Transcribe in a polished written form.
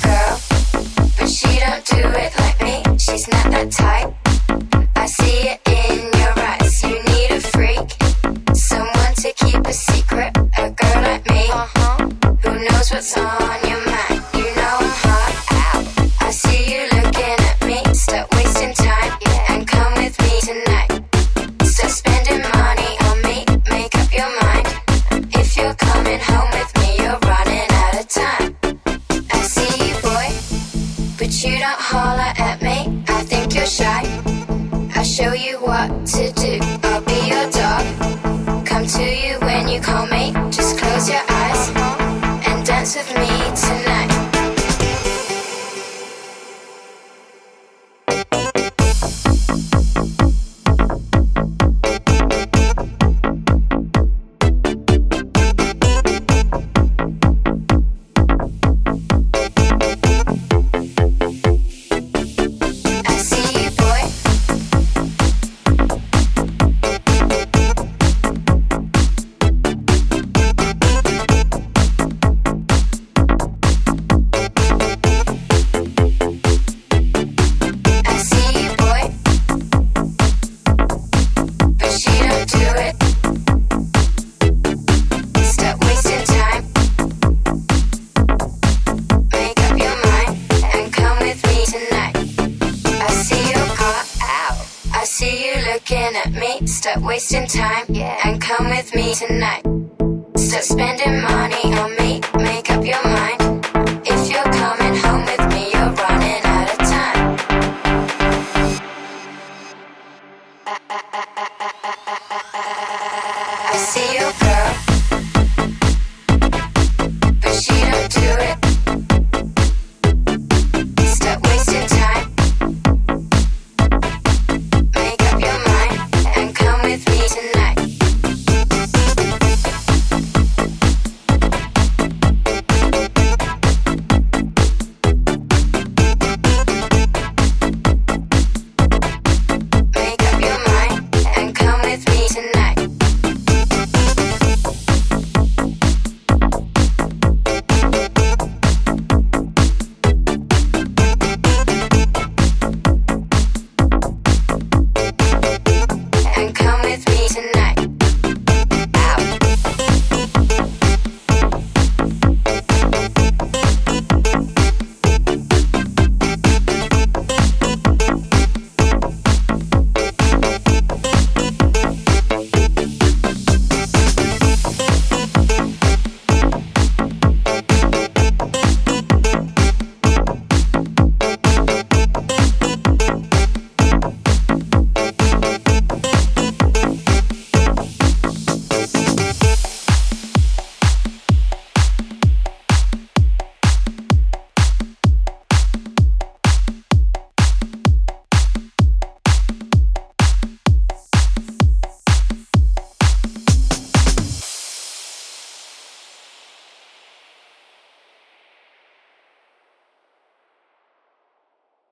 girl, but she don't do it like me. She's not that type. I see it in your eyes. You need a freak, someone to keep a secret. A girl like me, who knows what's on your mind. You know I'm hot out. I see you looking at me. Stop wasting time and come with me tonight. Stop spending money on me. Make up your mind. If you're coming home with me, you're running out of time. I see you, boy, but you don't holler at me. I think you're shy. I'll show you what to do. I'll be your dog. Come to you when you call me. Just close your eyes and dance with me tonight. I see you, boy. I see you, boy, but she don't do it. Stop wasting time. Make up your mind and come with me tonight. I see you hot out. I see you looking at me. Stop wasting time and come with me tonight. Stop spending money on me.